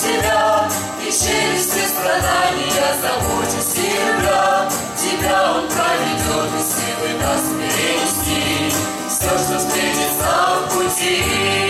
себя, и через все страдания заботясь и любя. Тебя Он проведет и силы даст перенести все, что встретится в пути.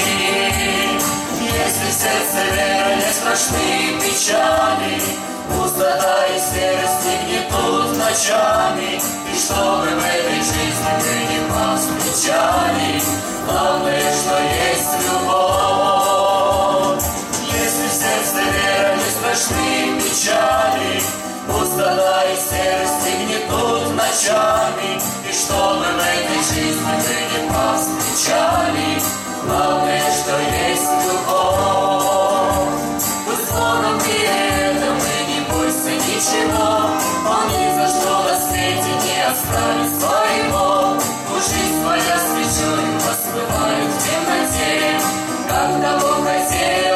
Если в сердце вера, не страшны печали, пустота и серость гнетут ночами, и чтобы в этой жизни мы не повстречали, главное, что есть любовь. Если в сердце вера, не страшны печали, пустота и серость гнетут ночами, и чтобы в этой жизни мы не повстречали, главное, что есть любовь. Пусть звоном и это мы не бойся ничего, Он ни за что на свете не оставит своего. Пусть жизнь твоя свечой воспылает в темноте, когда Бог хотел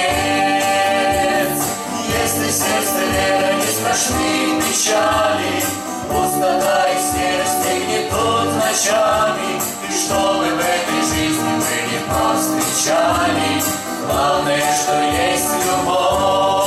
Отец. Если в сердце вера, не страшны печали, пустота и серость гнетут ночами, и чтобы в этой жизни мы не повстречали, главное, что есть любовь.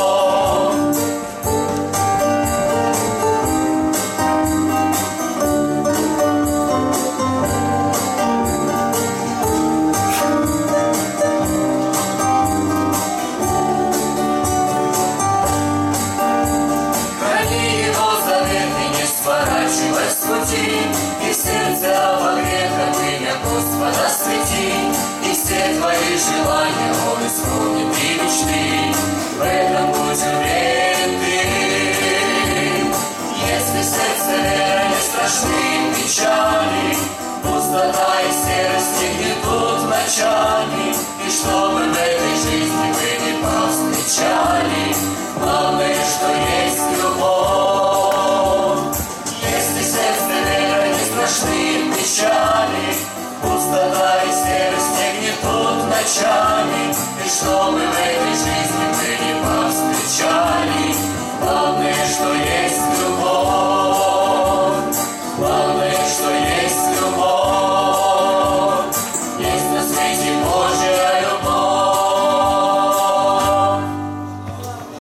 Сворачивай с пути, и сердце обогретым имя Господа свети, и все твои желания Он исполнит и мечты. В этом будь уверен ты. Если в сердце вера, не страшны печали, пустота и серость гнетут ночами, и чтобы в этой жизни вы не повстречали, главное, что есть любовь. Страшны печали, пустота и серость гнетут ночами, и чтобы в этой жизни мы не повстречали, главное, что есть